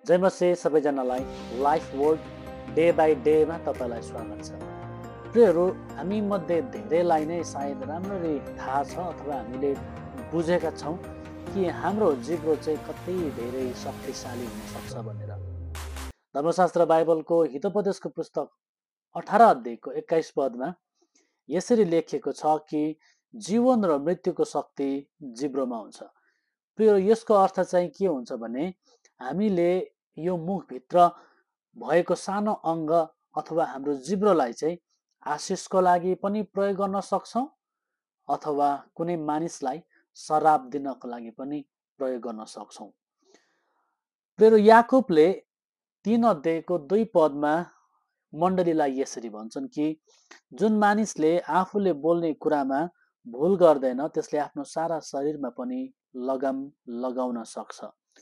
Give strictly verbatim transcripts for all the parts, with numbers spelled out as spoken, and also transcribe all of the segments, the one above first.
जय मसिह सबैजनालाई life word day by डेमा तपाईँलाई स्वागत छ। प्रियहरू, हामी मध्ये धेरैलाई नै सायद राम्ररी थाहा छ अथवा हामीले बुझेका छौँ कि हाम्रो जिब्रो चाहिँ कति धेरै शक्तिशाली हुनसक्छ भनेर। धर्मशास्त्र बाइबलको हितोपदेशको पुस्तक अठार अध्यायको एक्काइस पदमा यसरी लेखिएको छ कि जीवन र मृत्युको शक्ति जिब्रोमा हुन्छ। प्रिय, यसको अर्थ चाहिँ के हुन्छ भने हामीले यो मुखभित्र भएको सानो अङ्ग अथवा हाम्रो जिब्रोलाई चाहिँ आशिषको लागि पनि प्रयोग गर्न सक्छौँ अथवा कुनै मानिसलाई श्राप दिनको लागि पनि प्रयोग गर्न सक्छौँ। प्रिय, याकुबले तीन अध्यायको दुई पदमा मण्डलीलाई यसरी भन्छन् कि जुन मानिसले आफूले बोल्ने कुरामा भुल गर्दैन त्यसले आफ्नो सारा शरीरमा पनि लगाम लगाउन सक्छ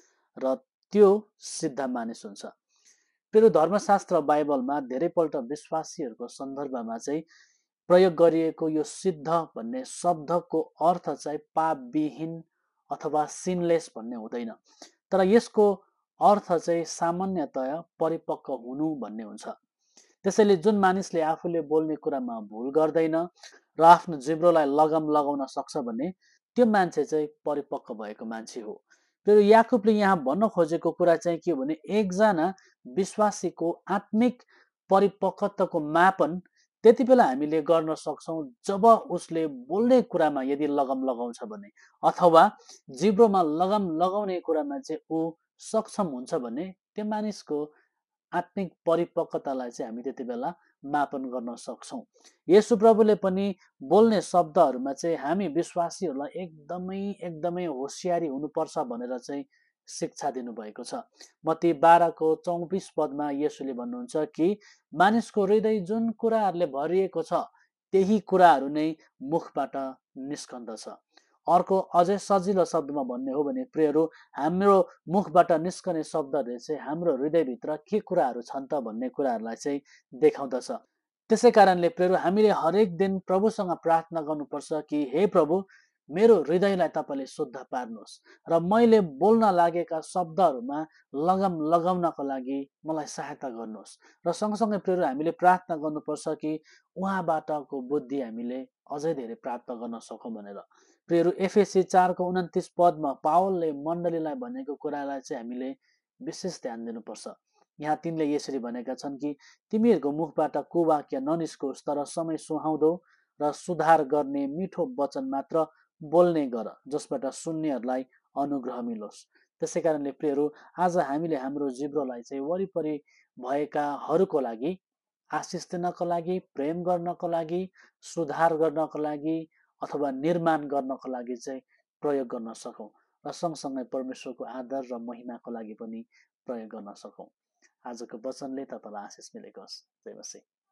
र त्यो सिद्ध मानिस हुन्छ। प्रिय, धर्मशास्त्र बाइबलमा धेरैपल्ट विश्वासीहरूको सन्दर्भमा चाहिँ प्रयोग गरिएको यो सिद्ध भन्ने शब्दको अर्थ चाहिँ पापविहीन अथवा सिनलेस भन्ने हुँदैन, तर यसको अर्थ चाहिँ सामान्यतया परिपक्व हुनु भन्ने हुन्छ। त्यसैले जुन मानिसले आफूले बोल्ने कुरामा भुल गर्दैन र आफ्नो जिब्रोलाई लगाम लगाउन सक्छ भने त्यो मान्छे चाहिँ परिपक्व भएको मान्छे हो। तर याकुबले यहाँ भन्न खोजेको कुरा चाहिँ के हो भने एकजना विश्वासीको आत्मिक परिपक्वताको मापन त्यति बेला हामीले गर्न सक्छौँ जब उसले बोल्ने कुरामा यदि लगाम लगाउँछ भने अथवा जिब्रोमा लगाम लगाउने कुरामा चाहिँ ऊ सक्षम हुन्छ भने त्यो मानिसको आत्मिक परिपक्वतालाई चाहिँ हामी त्यति बेला मापन गर्न सक्छौँ। येशू प्रभुले पनि बोल्ने शब्दहरूमा चाहिँ हामी विश्वासीहरूलाई एकदमै एकदमै होसियारी हुनुपर्छ भनेर चाहिँ शिक्षा दिनुभएको छ। मत्ती बाह्रको चौबिस पदमा येशूले भन्नुहुन्छ कि मानिसको हृदय जुन कुराहरूले भरिएको छ त्यही कुराहरू नै मुखबाट निस्कन्दछ। अर्को अझै सजिलो शब्दमा भन्ने हो भने प्रियहरू, हाम्रो मुखबाट निस्कने शब्दहरूले चाहिँ हाम्रो हृदयभित्र के कुराहरू छन् त भन्ने कुराहरूलाई चाहिँ देखाउँदछ। त्यसै कारणले प्रियहरू, हामीले हरेक दिन प्रभुसँग प्रार्थना गर्नुपर्छ कि हे प्रभु, मेरो हृदयलाई तपाईँले शुद्ध पार्नुहोस् र मैले बोल्न लागेका शब्दहरूमा लगाम लगाउनको लागि मलाई सहायता गर्नुहोस्। र सँगसँगै प्रियहरू, हामीले प्रार्थना गर्नुपर्छ कि उहाँबाटको बुद्धि हामीले अझै धेरै प्राप्त गर्न सकौँ भनेर। प्रियहरू, एफएसी चारको उन्तिस पदमा पावलले मण्डलीलाई भनेको कुरालाई चाहिँ हामीले विशेष ध्यान दिनुपर्छ। यहाँ तिनले यसरी भनेका छन् कि तिमीहरूको मुखबाट कुवाक्य ननिस्कोस्, तर समय सुहाउँदो र सुधार गर्ने मिठो वचन मात्र बोल्ने गर, जसबाट सुन्नेहरूलाई अनुग्रह मिलोस्। त्यसै कारणले प्रियहरू, आज हामीले हाम्रो जिब्रोलाई चाहिँ वरिपरि भएकाहरूको लागि आशिष दिनको लागि, प्रेम गर्नको लागि, सुधार गर्नको लागि अथवा निर्माण गर्नको लागि चाहिँ प्रयोग गर्न सकौँ र सँगसँगै परमेश्वरको आदर र महिमाको लागि पनि प्रयोग गर्न सकौँ। आजको वचनले तपाईँलाई आशिष मिलेको होस्। जय मसीह।